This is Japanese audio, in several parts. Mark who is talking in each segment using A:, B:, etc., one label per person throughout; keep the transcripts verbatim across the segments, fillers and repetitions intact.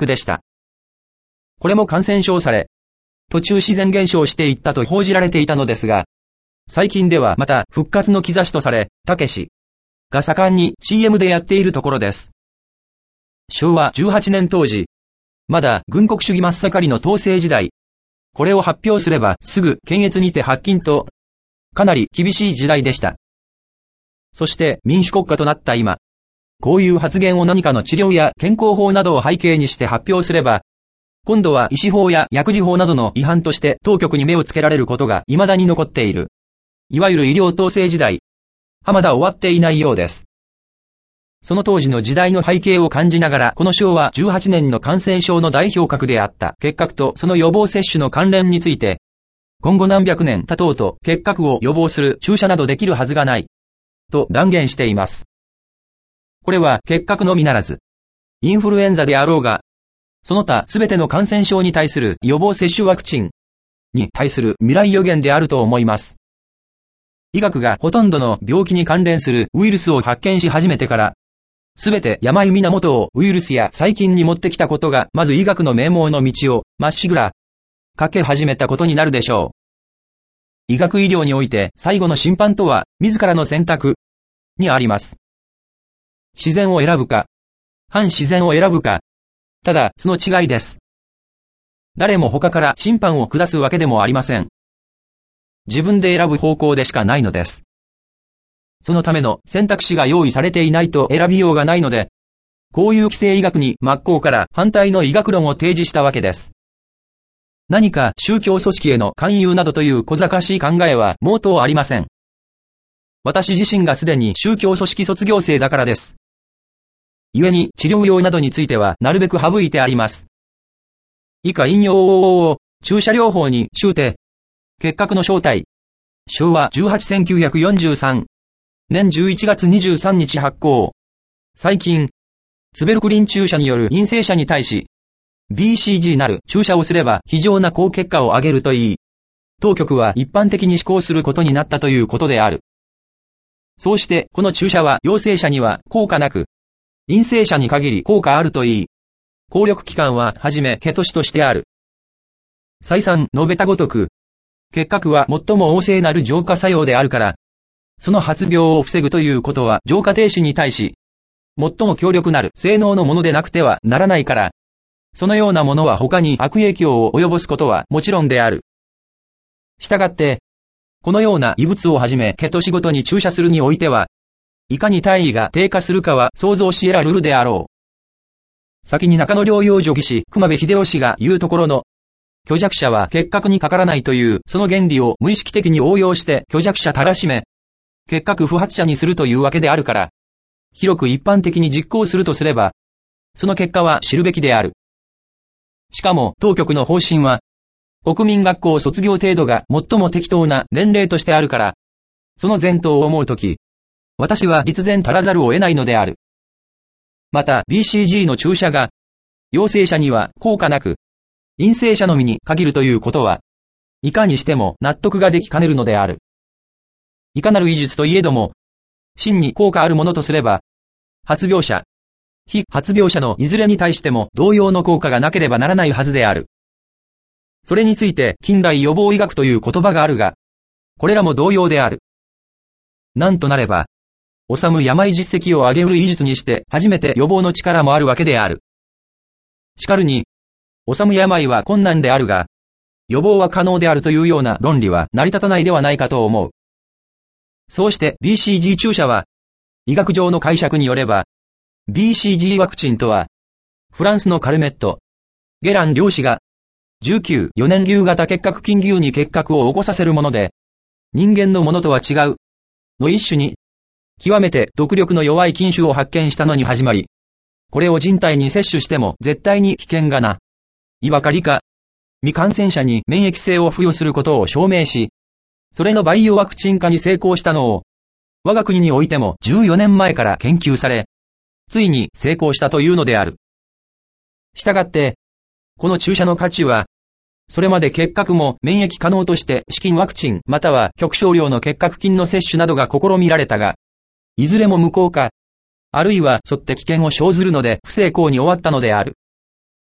A: クでした。これも感染症され、途中自然減少していったと報じられていたのですが、最近ではまた復活の兆しとされ、たけしが盛んに シーエム でやっているところです。しょうわじゅうはちねん当時、まだ軍国主義真っ盛りの統制時代、これを発表すればすぐ検閲にて発禁と、かなり厳しい時代でした。そして民主国家となった今、こういう発言を何かの治療や健康法などを背景にして発表すれば、今度は医師法や薬事法などの違反として当局に目をつけられることが未だに残っている。いわゆる医療統制時代、はまだ終わっていないようです。その当時の時代の背景を感じながら、このしょうわじゅうはちねんの感染症の代表格であった結核とその予防接種の関連について、今後何百年経とうと結核を予防する注射などできるはずがない、と断言しています。これは結核のみならず、インフルエンザであろうが、その他すべての感染症に対する予防接種ワクチンに対する未来予言であると思います。医学がほとんどの病気に関連するウイルスを発見し始めてから、すべて病源をウイルスや細菌に持ってきたことが、まず医学の名門の道をまっしぐらかけ始めたことになるでしょう。医学医療において最後の審判とは自らの選択にあります。自然を選ぶか、反自然を選ぶか、ただその違いです。誰も他から審判を下すわけでもありません。自分で選ぶ方向でしかないのです。そのための選択肢が用意されていないと選びようがないので、こういう既成医学に真っ向から反対の医学論を提示したわけです。何か宗教組織への勧誘などという小賢しい考えは毛頭ありません。私自身がすでに宗教組織卒業生だからです。故に治療用などについてはなるべく省いてあります。以下引用を注射療法に終点。結核の正体。しょうわじゅうはちせんきゅうひゃくよんじゅうさんねんじゅういちがつにじゅうさんにち発行。最近、ツベルクリン注射による陰性者に対し、ビーシージー なる注射をすれば非常な好結果を上げるといい、当局は一般的に施行することになったということである。そうしてこの注射は陽性者には効果なく、陰性者に限り効果あるといい、効力期間ははじめケトシとしてある。再三述べたごとく、結核は最も旺盛なる浄化作用であるから、その発病を防ぐということは浄化停止に対し、最も強力なる性能のものでなくてはならないから、そのようなものは他に悪影響を及ぼすことはもちろんである。したがって、このような異物をはじめケトシごとに注射するにおいては、いかに体位が低下するかは想像し得らるであろう。先に中野療養所技師熊部秀夫が言うところの、虚弱者は結核にかからないというその原理を無意識的に応用して虚弱者たらしめ、結核不発者にするというわけであるから、広く一般的に実行するとすれば、その結果は知るべきである。しかも当局の方針は、国民学校卒業程度が最も適当な年齢としてあるから、その前途を思うとき、私は立然足らざるを得ないのである。また ビーシージー の注射が、陽性者には効果なく、陰性者のみに限るということは、いかにしても納得ができかねるのである。いかなる医術といえども、真に効果あるものとすれば、発病者、非発病者のいずれに対しても同様の効果がなければならないはずである。それについて近代予防医学という言葉があるが、これらも同様である。なんとなれば、治む病実績を上げうる医術にして初めて予防の力もあるわけである。しかるに、治む病は困難であるが、予防は可能であるというような論理は成り立たないではないかと思う。そうして ビーシージー 注射は、医学上の解釈によれば、ビーシージー ワクチンとは、フランスのカルメット、ゲラン領士が、じゅうきゅう、よねん牛型結核菌牛に結核を起こさせるもので、人間のものとは違う、の一種に、極めて毒力の弱い菌種を発見したのに始まり、これを人体に摂取しても絶対に危険がな、いわかりか、未感染者に免疫性を付与することを証明し、それのバイオワクチン化に成功したのを、我が国においてもじゅうよねんまえから研究され、ついに成功したというのである。したがって、この注射の価値は、それまで結核も免疫可能として試金ワクチンまたは極少量の結核菌の摂取などが試みられたが、いずれも無効化、あるいは沿って危険を生ずるので不成功に終わったのである。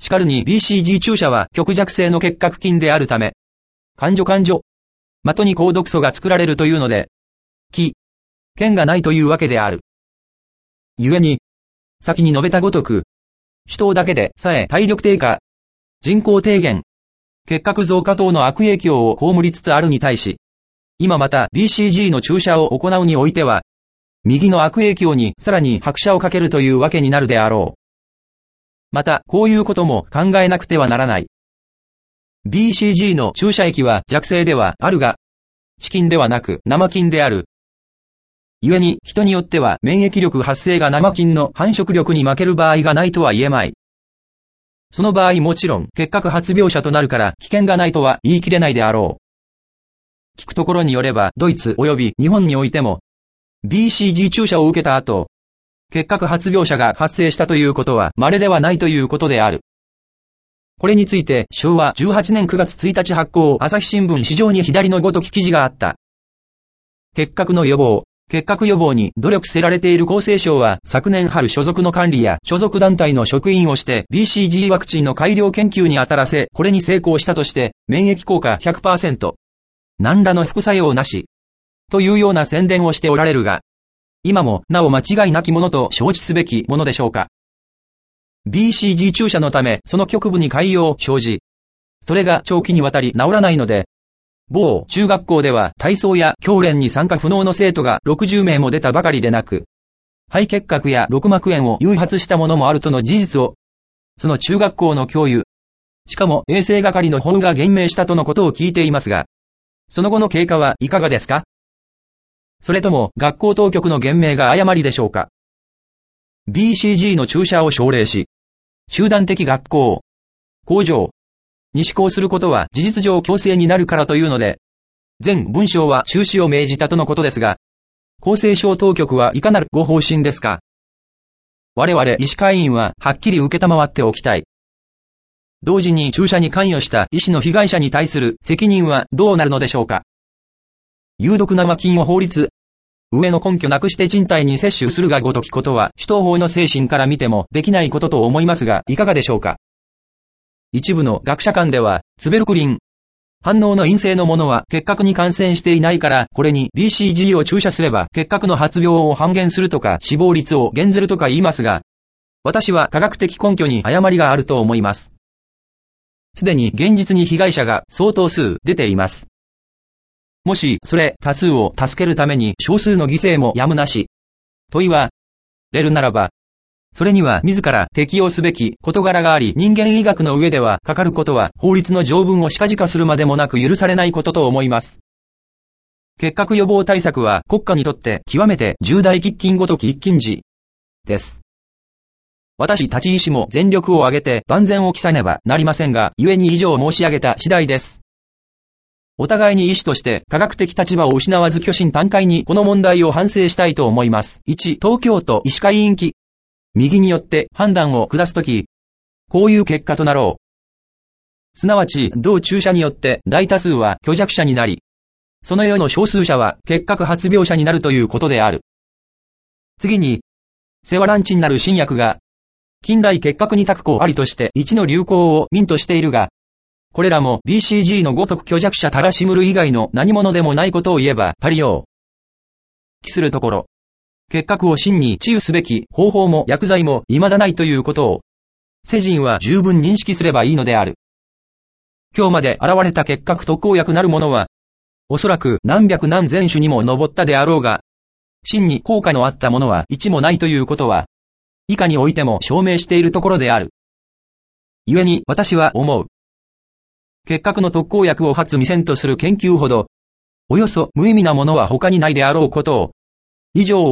A: しかるに ビーシージー 注射は極弱性の結核菌であるため、患者患者、的に抗毒素が作られるというので、気、剣がないというわけである。故に、先に述べたごとく、手刀だけでさえ体力低下、人口低減、結核増加等の悪影響を被りつつあるに対し、今また ビーシージー の注射を行うにおいては、右の悪影響にさらに拍車をかけるというわけになるであろう。また、こういうことも考えなくてはならない。ビーシージー の注射液は弱性ではあるが、死菌ではなく生菌である。故に人によっては免疫力発生が生菌の繁殖力に負ける場合がないとは言えまい。その場合もちろん結核発病者となるから危険がないとは言い切れないであろう。聞くところによればドイツ及び日本においても ビーシージー 注射を受けた後、結核発病者が発生したということは稀ではないということである。これについてしょうわじゅうはちねんくがつついたち発行朝日新聞市場に左のごとき記事があった。結核の予防、結核予防に努力せられている厚生省は昨年春所属の管理や所属団体の職員をして ビーシージー ワクチンの改良研究に当たらせ、これに成功したとして免疫効果 ひゃくパーセント、何らの副作用なし、というような宣伝をしておられるが、今もなお間違いなきものと承知すべきものでしょうか。ビーシージー 注射のためその局部に潰瘍を生じ、それが長期にわたり治らないので、某中学校では体操や教練に参加不能の生徒がろくじゅうめいも出たばかりでなく、肺結核や肋膜炎を誘発したものもあるとの事実を、その中学校の教諭、しかも衛生係の方が言明したとのことを聞いていますが、その後の経過はいかがですか？それとも学校当局の言明が誤りでしょうか？ ビーシージー の注射を奨励し、集団的学校、工場に施行することは事実上強制になるからというので、全文章は中止を命じたとのことですが、厚生省当局はいかなるご方針ですか？我々医師会員ははっきり受けたまわっておきたい。同時に注射に関与した医師の被害者に対する責任はどうなるのでしょうか？有毒生菌を法律、上の根拠なくして人体に摂取するがごときことは、種痘法の精神から見てもできないことと思いますが、いかがでしょうか？一部の学者間では、ツベルクリン、反応の陰性のものは結核に感染していないから、これに ビーシージー を注射すれば結核の発病を半減するとか死亡率を減ずるとか言いますが、私は科学的根拠に誤りがあると思います。すでに現実に被害者が相当数出ています。もし、それ多数を助けるために少数の犠牲もやむなし、と言われるならば、それには自ら適用すべき事柄があり、人間医学の上ではかかることは法律の条文を近々するまでもなく許されないことと思います。結核予防対策は国家にとって極めて重大喫緊ごとき一緊事です。私たち医師も全力を挙げて万全を期さねばなりませんが、故に以上申し上げた次第です。お互いに医師として科学的立場を失わず虚心坦懐にこの問題を反省したいと思います。いち、東京都医師会委員会。右によって判断を下すとき、こういう結果となろう。すなわち、同注射によって大多数は虚弱者になり、その世の少数者は結核発病者になるということである。次に、セワランチンなる新薬が、近来結核に託効ありとして一の流行をミントしているが、これらも ビーシージー のごとく虚弱者たらしむる以外の何者でもないことを言えば足りよう。期するところ、結核を真に治癒すべき方法も薬剤も未だないということを、世人は十分認識すればいいのである。今日まで現れた結核特効薬なるものは、おそらく何百何千種にも上ったであろうが、真に効果のあったものは一もないということは、以下においても証明しているところである。故に私は思う。結核の特効薬を発未然とする研究ほど、およそ無意味なものは他にないであろうことを、以上、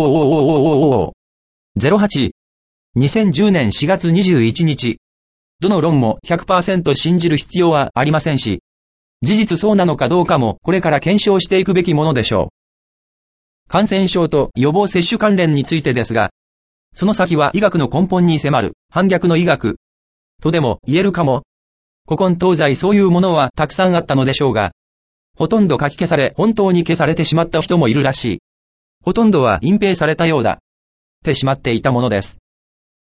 A: ゼロはち、にせんじゅうねんしがつにじゅういちにち、どの論も ひゃくパーセント 信じる必要はありませんし、事実そうなのかどうかもこれから検証していくべきものでしょう。感染症と予防接種関連についてですが、その先は医学の根本に迫る反逆の医学とでも言えるかも。古今東西そういうものはたくさんあったのでしょうが、ほとんど書き消され本当に消されてしまった人もいるらしい。ほとんどは隠蔽されたようだ。ってしまっていたものです。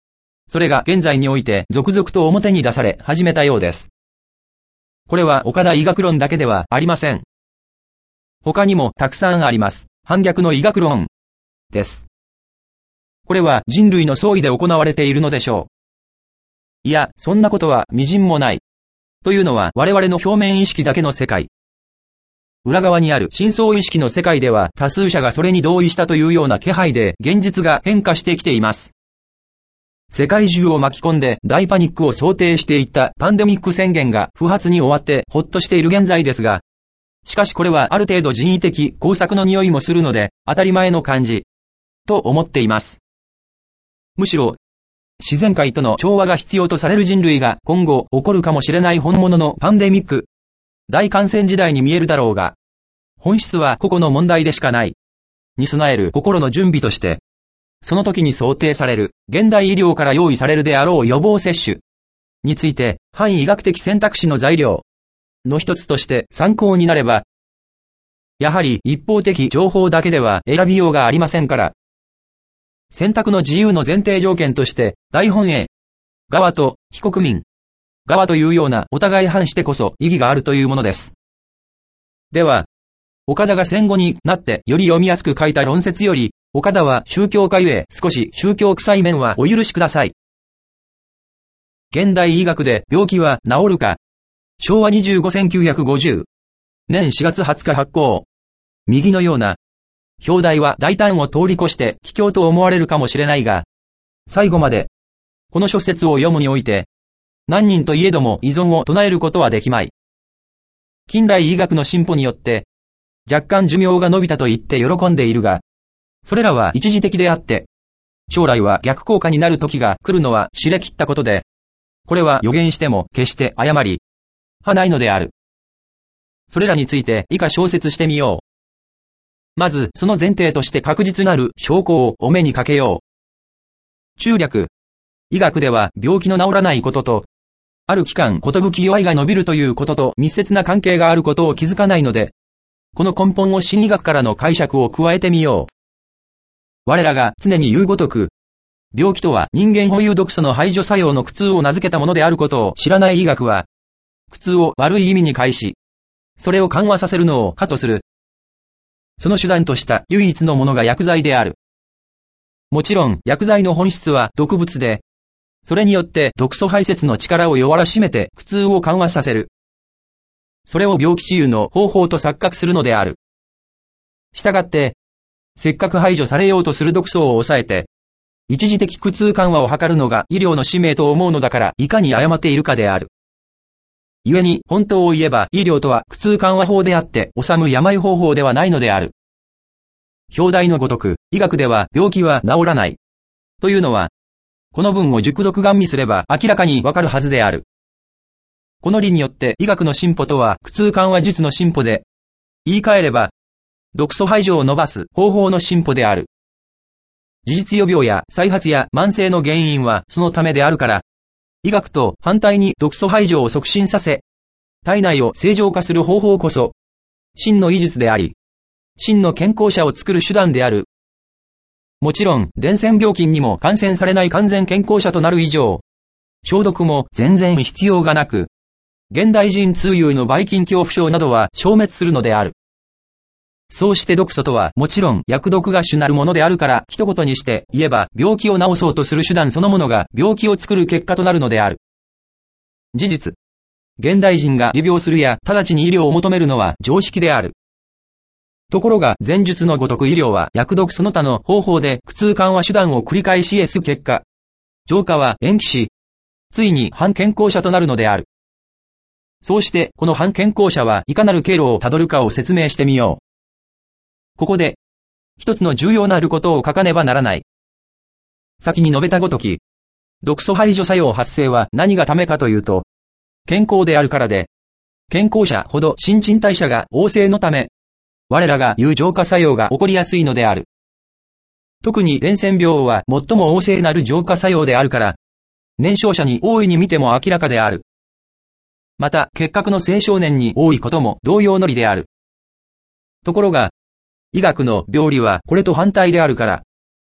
A: それが現在において続々と表に出され始めたようです。これは岡田医学論だけではありません。他にもたくさんあります。反逆の医学論です。これは人類の総意で行われているのでしょう。いや、そんなことは微塵もない。というのは我々の表面意識だけの世界。裏側にある深層意識の世界では多数者がそれに同意したというような気配で現実が変化してきています。世界中を巻き込んで大パニックを想定していったパンデミック宣言が不発に終わってほっとしている現在ですが、しかしこれはある程度人為的工作の匂いもするので当たり前の感じと思っています。むしろ自然界との調和が必要とされる人類が今後起こるかもしれない本物のパンデミック、大感染時代に見えるだろうが、本質は個々の問題でしかない。に備える心の準備として、その時に想定される現代医療から用意されるであろう予防接種について反医学的選択肢の材料の一つとして参考になれば、やはり一方的情報だけでは選びようがありませんから、選択の自由の前提条件として大本営側と非国民側というようなお互い反してこそ意義があるというものです。では、岡田が戦後になってより読みやすく書いた論説より、岡田は宗教界へ少し宗教臭い面はお許しください。現代医学で病気は治るか。しょうわにじゅうご、せんきゅうひゃくごじゅうねんしがつはつか発行。右のような表題は大胆を通り越して卑怯と思われるかもしれないが、最後までこの諸説を読むにおいて、何人といえども依存を唱えることはできまい。近代医学の進歩によって若干寿命が伸びたと言って喜んでいるが、それらは一時的であって、将来は逆効果になる時が来るのは知れきったことで、これは予言しても決して誤りはないのである。それらについて以下小説してみよう。まずその前提として確実なる証拠をお目にかけよう。中略。医学では病気の治らないことと、ある期間寿弱いが伸びるということと密接な関係があることを気づかないので、この根本を心理学からの解釈を加えてみよう。我らが常に言うごとく、病気とは人間保有毒素の排除作用の苦痛を名付けたものであることを知らない医学は、苦痛を悪い意味に介し、それを緩和させるのを可とする。その手段とした唯一のものが薬剤である。もちろん薬剤の本質は毒物で、それによって毒素排泄の力を弱らしめて苦痛を緩和させる。それを病気治癒の方法と錯覚するのである。したがって、せっかく排除されようとする毒素を抑えて、一時的苦痛緩和を図るのが医療の使命と思うのだから、いかに誤っているかである。故に本当を言えば医療とは苦痛緩和法であって治む病方法ではないのである。表題のごとく、医学では病気は治らない。というのは、この文を熟読ガン見すれば明らかにわかるはずである。この理によって医学の進歩とは苦痛緩和術の進歩で、言い換えれば、毒素排除を伸ばす方法の進歩である。事実予病や再発や慢性の原因はそのためであるから、医学と反対に毒素排除を促進させ、体内を正常化する方法こそ、真の医術であり、真の健康者を作る手段である。もちろん、伝染病菌にも感染されない完全健康者となる以上、消毒も全然必要がなく、現代人通有のばい菌恐怖症などは消滅するのである。そうして毒素とはもちろん薬毒が主なるものであるから一言にして言えば病気を治そうとする手段そのものが病気を作る結果となるのである。事実、現代人が利病するや直ちに医療を求めるのは常識である。ところが前述のごとく医療は薬毒その他の方法で苦痛緩和手段を繰り返し得す結果、浄化は延期し、ついに反健康者となるのである。そうしてこの反健康者はいかなる経路をたどるかを説明してみよう。ここで、一つの重要なることを書かねばならない。先に述べたごとき、毒素排除作用発生は何がためかというと、健康であるからで、健康者ほど新陳代謝が旺盛のため、我らが言う浄化作用が起こりやすいのである。特に伝染病は最も旺盛なる浄化作用であるから、年少者に大いに見ても明らかである。また、結核の青少年に多いことも同様の理である。ところが、医学の病理はこれと反対であるから、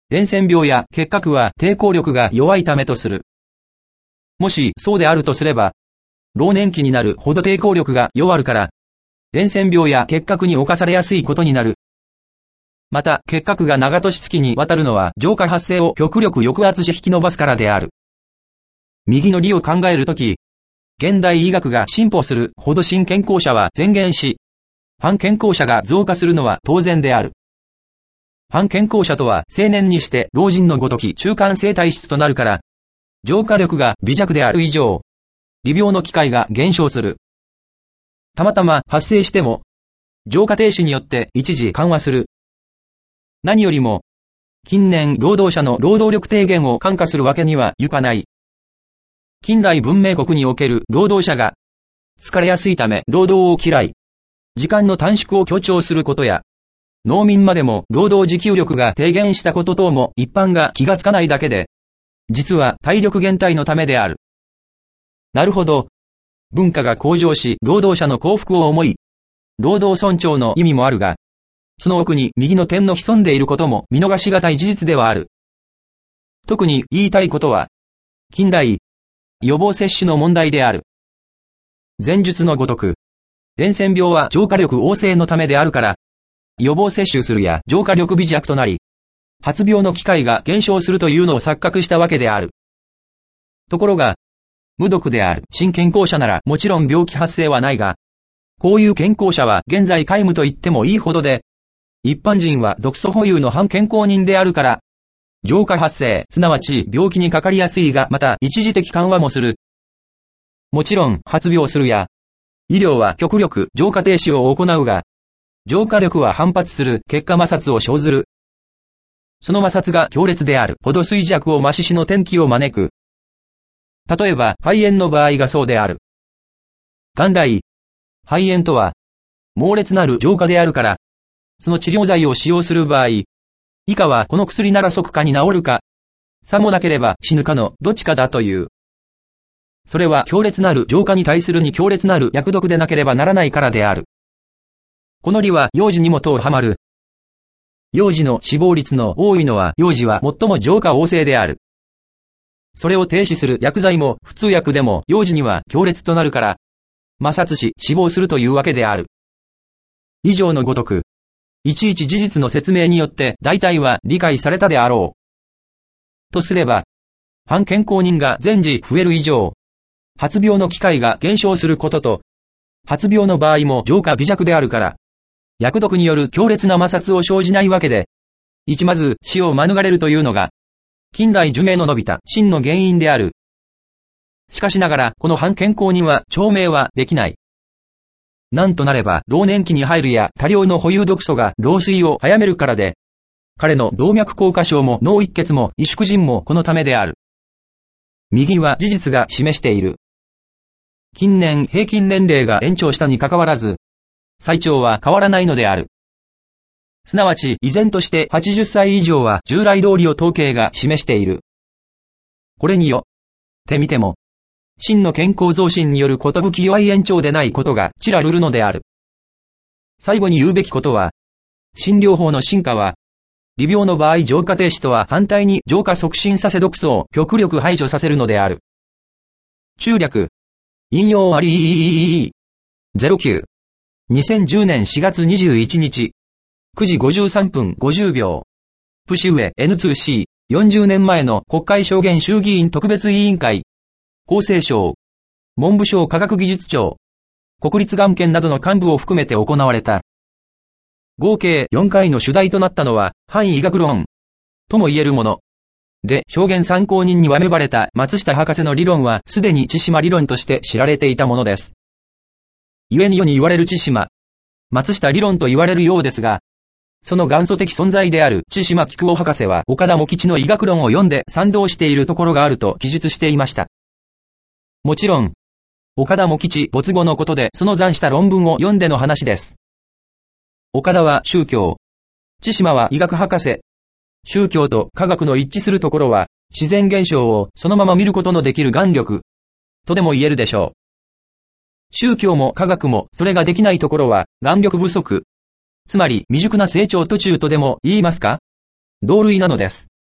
A: 伝染病や結核は抵抗力が弱いためとする。もしそうであるとすれば、老年期になるほど抵抗力が弱るから、伝染病や結核に侵されやすいことになる。また、結核が長年月にわたるのは浄化発生を極力抑圧し引き伸ばすからである。右の理を考えるとき、現代医学が進歩するほど新健康者は前減し、反健康者が増加するのは当然である。反健康者とは青年にして老人のごとき中間性体質となるから、浄化力が微弱である以上、利病の機会が減少する。たまたま発生しても、浄化停止によって一時緩和する。何よりも、近年労働者の労働力低減を看過するわけにはいかない。近代文明国における労働者が疲れやすいため労働を嫌い、時間の短縮を強調することや、農民までも労働持久力が低減したこと等も一般が気がつかないだけで、実は体力減退のためである。なるほど。文化が向上し、労働者の幸福を思い、労働尊重の意味もあるが、その奥に右の点の潜んでいることも見逃しがたい事実ではある。特に言いたいことは、近代、予防接種の問題である。前述のごとく、伝染病は浄化力旺盛のためであるから、予防接種するや浄化力微弱となり、発病の機会が減少するというのを錯覚したわけである。ところが、無毒である新健康者ならもちろん病気発生はないが、こういう健康者は現在皆無と言ってもいいほどで、一般人は毒素保有の反健康人であるから、浄化発生、すなわち病気にかかりやすいがまた一時的緩和もする。もちろん発病するや、医療は極力浄化停止を行うが、浄化力は反発する結果摩擦を生ずる。その摩擦が強烈であるほど衰弱を増し死の転機を招く。例えば肺炎の場合がそうである。元来、肺炎とは猛烈なる浄化であるから、その治療剤を使用する場合、以下はこの薬なら即かに治るか、さもなければ死ぬかのどっちかだという。それは強烈なる浄化に対するに強烈なる薬毒でなければならないからである。この理は幼児にも当はまる。幼児の死亡率の多いのは幼児は最も浄化旺盛である。それを停止する薬剤も普通薬でも幼児には強烈となるから、摩擦し死亡するというわけである。以上のごとく、いちいち事実の説明によって大体は理解されたであろう。とすれば、反健康人が全時増える以上、発病の機会が減少することと、発病の場合も浄化微弱であるから、薬毒による強烈な摩擦を生じないわけで、一まず死を免れるというのが、近代寿命の伸びた真の原因である。しかしながら、この反健康人は証明はできない。なんとなれば、老年期に入るや多量の保有毒素が老衰を早めるからで、彼の動脈硬化症も脳一血も萎縮腎もこのためである。右は事実が示している。近年平均年齢が延長したにかかわらず、最長は変わらないのである。すなわち依然としてはちじゅっさい以上は従来通りを統計が示している。これによってみても、真の健康増進によることぶき弱い延長でないことがちらるるのである。最後に言うべきことは、診療法の進化は、利病の場合浄化停止とは反対に浄化促進させ毒素を極力排除させるのである。中略。引用あり ゼロきゅう。にせんじゅうねんしがつにじゅういちにち、くじごじゅうさんぷんごじゅうびょう。プシウエ エヌツーシー、よんじゅうねんまえの国会証言衆議院特別委員会、厚生省、文部省科学技術庁、国立がん研などの幹部を含めて行われた。合計よんかいの主題となったのは、反医学論、とも言えるもの。で、証言参考人にはめばれた松下博士の理論は、すでに千島理論として知られていたものです。故に世に言われる千島、松下理論と言われるようですが、その元祖的存在である千島菊夫博士は岡田茂吉の医学論を読んで賛同しているところがあると記述していました。もちろん、岡田茂吉没後のことでその残した論文を読んでの話です。岡田は宗教、千島は医学博士。宗教と科学の一致するところは、自然現象をそのまま見ることのできる眼力、とでも言えるでしょう。宗教も科学もそれができないところは、眼力不足。つまり未熟な成長途中とでも言いますか？同類なのです。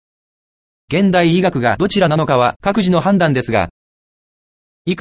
A: 現代医学がどちらなのかは各自の判断ですが、